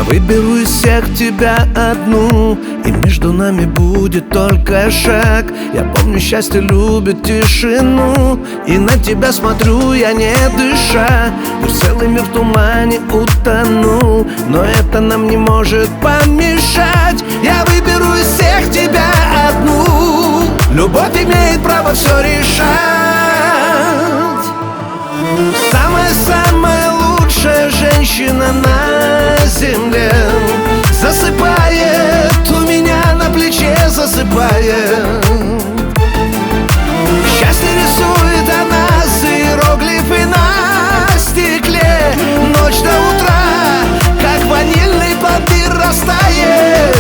выберу из всех тебя одну, и между нами будет только шаг. Я помню, счастье любит тишину, и на тебя смотрю я не дыша. Пусть целый мир в тумане утонул, но это нам не может помешать. Я выберу из всех тебя одну, любовь имеет право все решать. Самая-самая лучшая женщина на земле засыпает у меня на плече, засыпает. Счастье рисует она иероглифы на стекле. Ночь до утра, как ванильный пломбир, растает.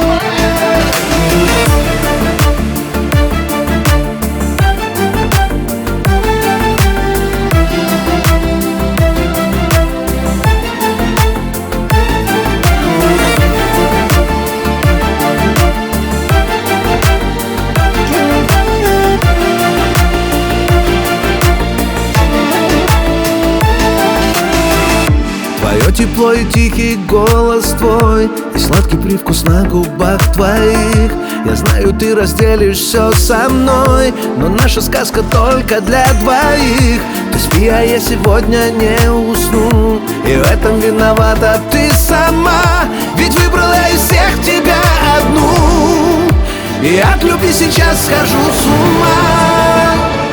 Твое тепло и тихий голос твой, и сладкий привкус на губах твоих. Я знаю, ты разделишь все со мной, но наша сказка только для двоих. Ты спи, а я сегодня не усну, и в этом виновата ты сама. Ведь выбрала из всех тебя одну, и от любви сейчас схожу с ума.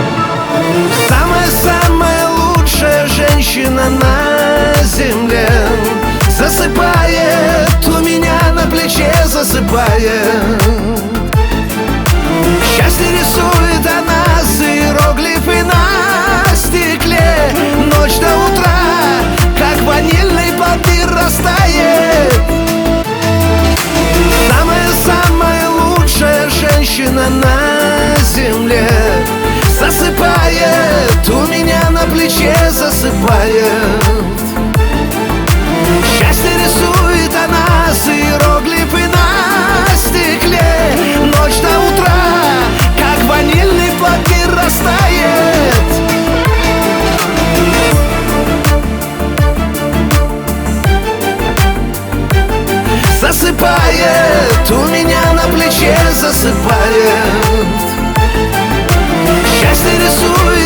Самая-самая лучшая женщина на земле засыпает у меня на плече, засыпает. Счастье рисует она иероглифы на стекле. Ночь до утра, как ванильный пломбир, растает. Самая-самая лучшая женщина на земле засыпает у меня на плече, засыпает. Счастье рисует она иероглифы на стекле. Ночь до утра, как ванильный пломбир, растает. Засыпает у меня на плече, засыпает. Счастье рисует